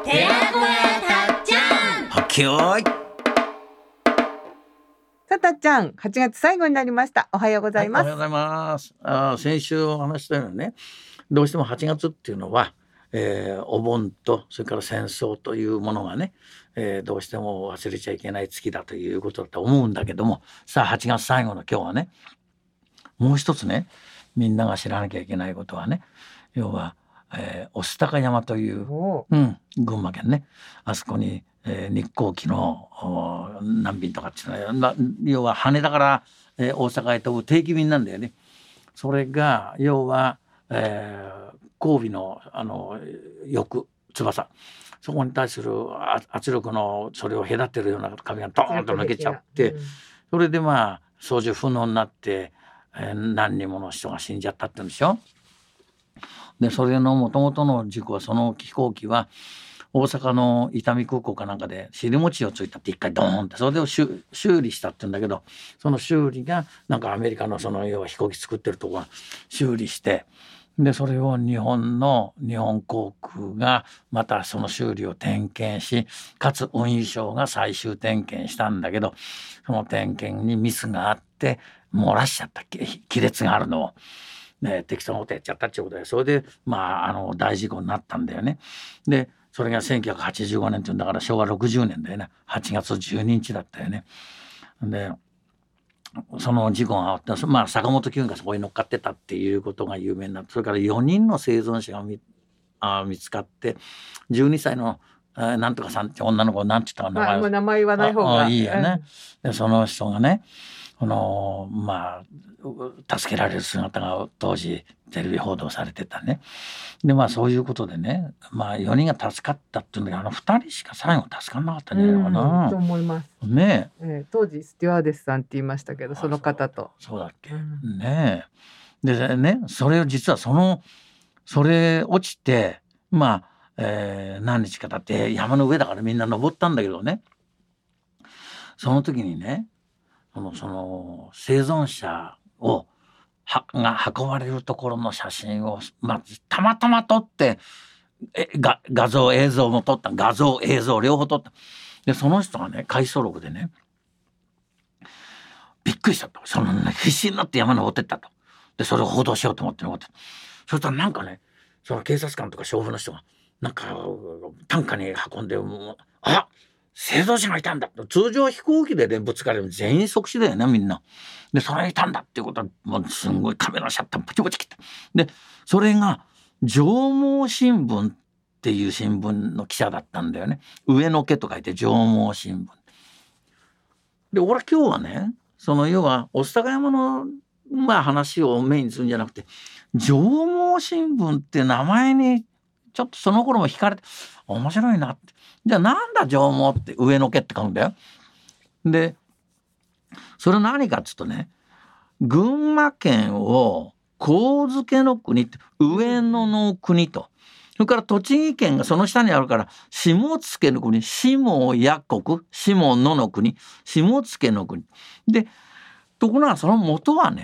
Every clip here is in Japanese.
寺子屋たっちゃん。 はっけよーい。 さたっちゃん、8月最後になりました。おはようございます。 おはようございます。先週お話したようにね、どうしても8月っていうのは、お盆とそれから戦争というものがね、どうしても忘れちゃいけない月だということだと思うんだけども、さあ8月最後の今日はね、もう一つね、みんなが知らなきゃいけないことはね、要は、御巣鷹山という、群馬県ね、あそこに、日航機の何便とかっていうのは、要は羽田から、大阪へ飛ぶ定期便なんだよね。それが要は、後尾の翼そこに対する圧力のそれを隔てるような壁がドーンと抜けちゃって、それで操縦不能になって、何人もの人が死んじゃったって言うんでしょ。でそれの元々の事故は、その飛行機は大阪の伊丹空港かなんかで尻餅をついたって一回ドーンって、それで修理したって言うんだけど、その修理がなんかアメリカのその要は飛行機作ってるとこが修理して、でそれを日本航空がまたその修理を点検し、かつ運輸省が最終点検したんだけど、その点検にミスがあって漏らしちゃった、亀裂があるのを。適当なことやっちゃったっていうことで、それで大事故になったんだよね。でそれが1985年っていうんだから昭和60年だよね。8月12日だったよね。でその事故があった、坂本九がそこに乗っかってたっていうことが有名になって、それから4人の生存者が見つかって、12歳のなんとかさんって女の子、なんて言ったか名前言わない方がいいよね。でその人がね、助けられる姿が当時テレビ報道されてたね。でそういうことでね、4人が助かったっていうんだけど、2人しか最後助かんなかったんじゃないのかな、 と思いますね。 当時ステュワーデスさんって言いましたけど、その方と。 そうだっけ、ねえ。でね、それを実はそれ落ちて何日か経って山の上だからみんな登ったんだけどね、その時にね、その生存者が運ばれるところの写真をたまたま撮って、画像映像も撮った、画像映像両方撮った。でその人がね、回想録でね、びっくりしたと。必死になって山登ってったと。でそれを報道しようと思って登って、そしたらなんかね、その警察官とか消防の人がなんか担架に運んで、生存者がいたんだ。通常飛行機でね、ぶつかれば全員即死だよね、みんな。でそれがいたんだっていうことは、もうすんごいカメラシャッターポチポチ切って、でそれが上毛新聞っていう新聞の記者だったんだよね。上の毛と書いて上毛新聞で、俺は今日はね、要は御巣鷹山の話をメインにするんじゃなくて、上毛新聞って名前にちょっとその頃も惹かれて面白いなって。じゃあなんだ上毛って、上の毛って書くんだよ。でそれ何かっつうとね、群馬県を上野の国って上野の国と、それから栃木県がその下にあるから下野の国、下野国、下野の国、下野の国で、ところがその元は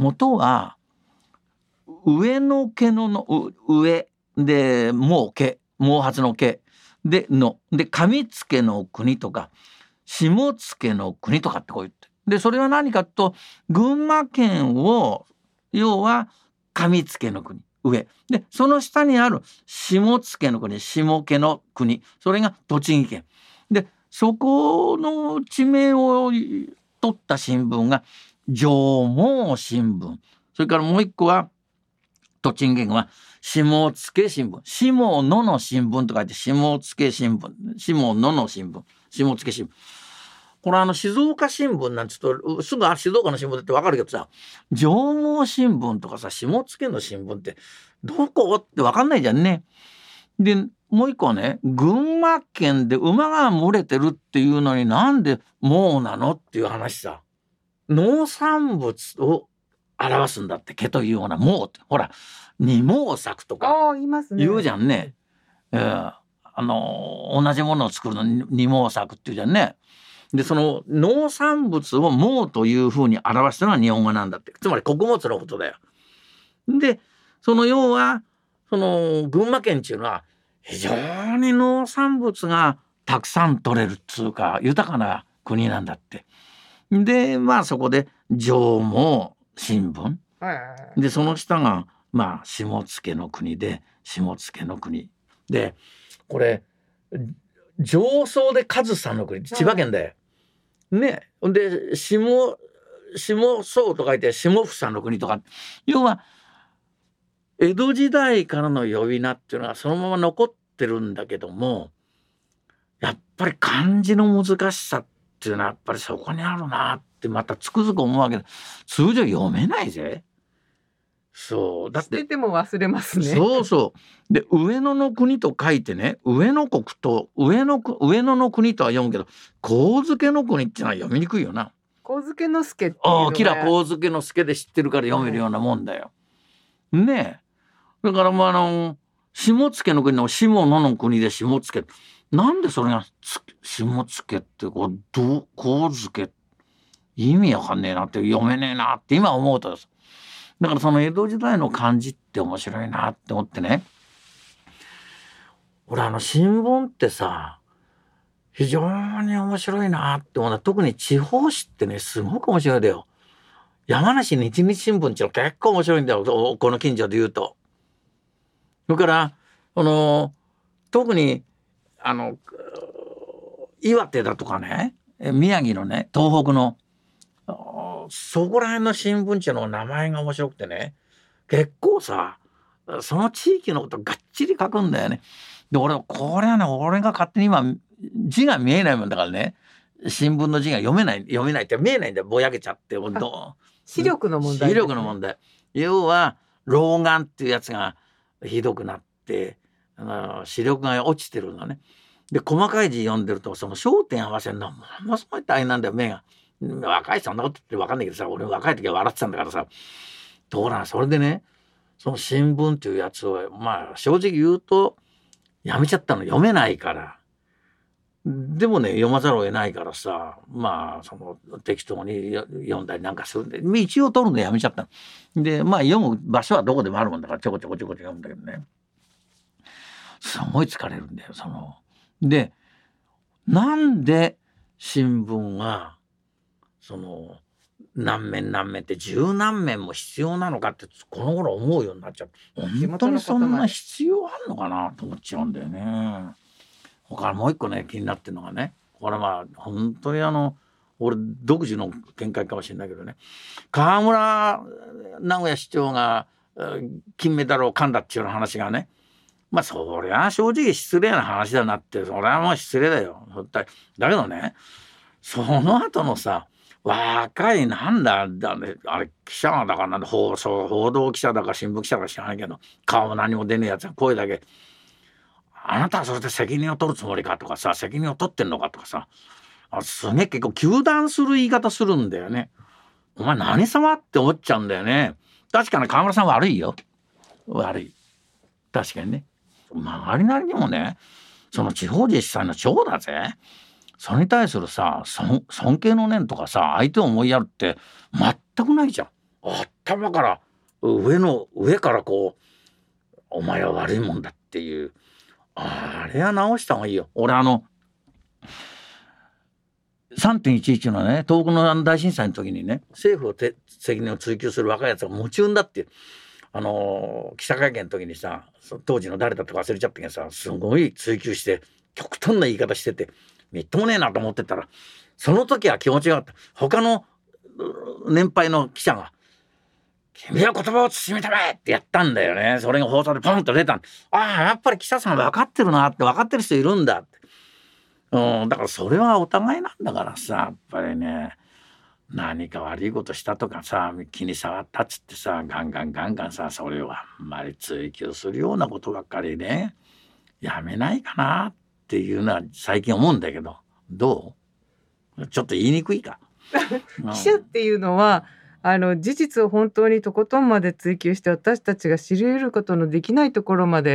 上の毛の上で毛髪の毛で上野の国とか下野の国とかってこう言って、でそれは何かと、群馬県を要は上野の国上で、その下にある下野の国、下家の国、それが栃木県で、そこの地名を取った新聞が上毛新聞、それからもう一個は栃木県は下野新聞、下野の新聞と書いて下野新聞、下野の新聞、下野新聞。これ静岡新聞なんて言うとすぐ静岡の新聞だって分かるけどさ、上毛新聞とかさ、下野の新聞ってどこって分かんないじゃんね。でもう一個はね、群馬県で馬が群れてるっていうのになんで毛なのっていう話さ。農産物を表すんだって、毛というような毛って、ほら二毛作とか言うじゃんね。同じものを作るのに二毛作っていうじゃんね。でその農産物を毛というふうに表したのは日本語なんだって、つまり穀物のことだよ。で要は群馬県っていうのは非常に農産物がたくさん取れるっつうか豊かな国なんだって。でそこで上も新聞で、その下が下野の国で下野の国で、これ上層で上総の国、千葉県で、ね、で下総と書いて下房の国とか、要は江戸時代からの呼び名っていうのがそのまま残ってるんだけども、やっぱり漢字の難しさっていうのはやっぱりそこにあるなってまたつくづく思うわけで、通常読めないぜ。そうだって捨てても忘れますね。 そうで、上野の国と書いてね、上野国と上野の国とは読むけど、上野の国っていうのは読みにくいよな。 上野の助っていうのが、 キラ上野の助で知ってるから読めるようなもんだよ、ねえ。だから下野の国の下野の国で下野、なんでそれが下野って上野意味わかんねえなって、読めねえなって今思うとです。だからその江戸時代の漢字って面白いなって思ってね、俺新聞ってさ非常に面白いなって思うのは、特に地方紙ってねすごく面白いんだよ。山梨日日新聞っていうの結構面白いんだよ、この近所で言うと。それから特に岩手だとかね、宮城のね、東北のそこら辺の新聞社の名前が面白くてね、結構さその地域のことがっちり書くんだよね。でこれはね、俺が勝手に今字が見えないもんだからね、新聞の字が読めないって見えないんだよ、ぼやけちゃって。 視力の問題ですね。 視力の問題。要は老眼っていうやつがひどくなって視力が落ちてるのね。で細かい字読んでるとその焦点合わせるのはものすごい大変なんだよ、目が。若い人そんなことって分かんないけどさ、俺若い時は笑ってたんだからさ。どうなん、それでね、その新聞っていうやつを正直言うとやめちゃったの、読めないから。でもね読まざるを得ないからさ、その適当に読んだりなんかするんで、一応取るのやめちゃったので、読む場所はどこでもあるもんだからちょこちょこ読むんだけどね、すごい疲れるんだよ。でなんで新聞はその何面って十何面も必要なのかってこの頃思うようになっちゃう。本当にそんな必要あるのかなと思っちゃうんだよね。他もう一個ね気になってるのがね、これ本当に俺独自の見解かもしれないけどね、河村名古屋市長が金メダルを噛んだっていうような話がね、そりゃ正直失礼な話だなって、それはもう失礼だよ。だけどね、その後のさ、若いなんだね、あれ記者だから報道記者だか新聞記者だか知らないけど、顔も何も出ねえやつが声だけ、あなたはそれで責任を取るつもりかとかさ、責任を取ってんのかとかさ、すげえ結構糾弾する言い方するんだよね。お前何様って思っちゃうんだよね。確かに河村さん悪いよ、悪い、確かにね。周りなりにもね、その地方自治体の長だぜ。それに対するさ尊敬の念とかさ、相手を思いやるって全くないじゃん。頭から上からこうお前は悪いもんだっていう、あれは直した方がいいよ。俺3.11 のね、東北の大震災の時にね、政府を責任を追及する若いやつが夢中だって記者会見の時にさ、当時の誰だとか忘れちゃったけどさ、すごい追及して極端な言い方しててみっともねえなと思ってたら、その時は気持ちがあった。他の年配の記者が君は言葉を慎みためってやったんだよね。それが放送でポンと出た。やっぱり記者さん分かってるなって、分かってる人いるんだって。だからそれはお互いなんだからさ、やっぱりね、何か悪いことしたとかさ、気に障ったっつってさ、ガンガンさ、それをあんまり追求するようなことばっかりね、やめないかなっていうのは最近思うんだけど、どう？ちょっと言いにくいか。 記者っていうのは事実を本当にとことんまで追求して、私たちが知り得ることのできないところまで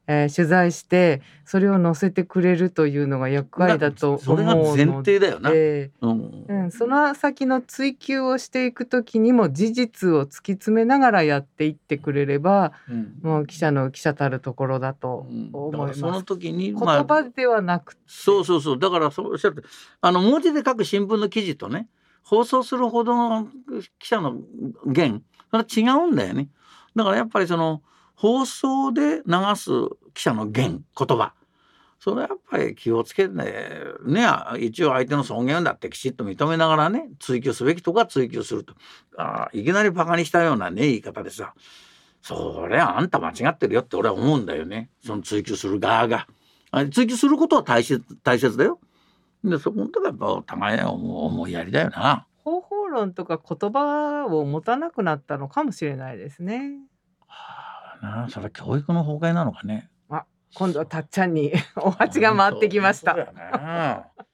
取材してそれを載せてくれるというのが役割だとそれが思う前ので、 提だよな。 その先の追求をしていくときにも事実を突き詰めながらやっていってくれれば、もう記者の記者たるところだと思います。 だからその時に、 言葉ではなくて、 そうだからそうおっしゃって、文字で書く新聞の記事とね、放送するほどの記者の言、それは違うんだよね。だからやっぱりその放送で流す記者の言葉、それはやっぱり気をつけてね、一応相手の尊厳だってきちっと認めながらね、追求すべきとか追求すると、いきなりバカにしたようなね言い方でさ、それはあんた間違ってるよって俺は思うんだよね。その追求する側が追求することは大切だよ。でそこのとこやっぱお互い思いやりだよな。 方法論とか言葉を持たなくなったのかもしれないですね。 それは教育の崩壊なのかね。 今度はたっちゃんにお鉢が回ってきました。 そうだよね